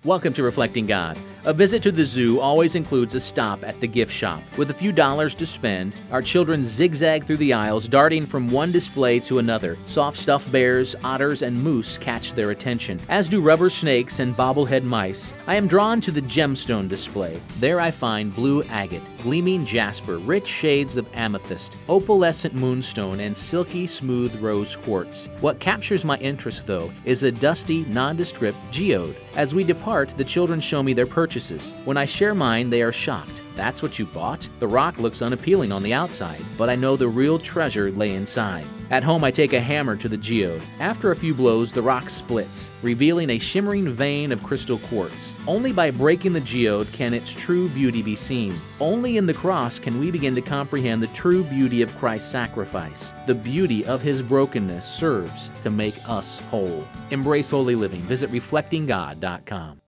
Welcome to Reflecting God. A visit to the zoo always includes a stop at the gift shop. With a few dollars to spend, our children zigzag through the aisles, darting from one display to another. Soft stuffed bears, otters, and moose catch their attention, as do rubber snakes and bobblehead mice. I am drawn to the gemstone display. There I find blue agate, gleaming jasper, rich shades of amethyst, opalescent moonstone, and silky smooth rose quartz. What captures my interest, though, is a dusty, nondescript geode. As we depart, the children show me their purchases. When I share mine, they are shocked. That's what you bought? The rock looks unappealing on the outside, but I know the real treasure lay inside. At home, I take a hammer to the geode. After a few blows, the rock splits, revealing a shimmering vein of crystal quartz. Only by breaking the geode can its true beauty be seen. Only in the cross can we begin to comprehend the true beauty of Christ's sacrifice. The beauty of His brokenness serves to make us whole. Embrace holy living. Visit reflectinggod.com.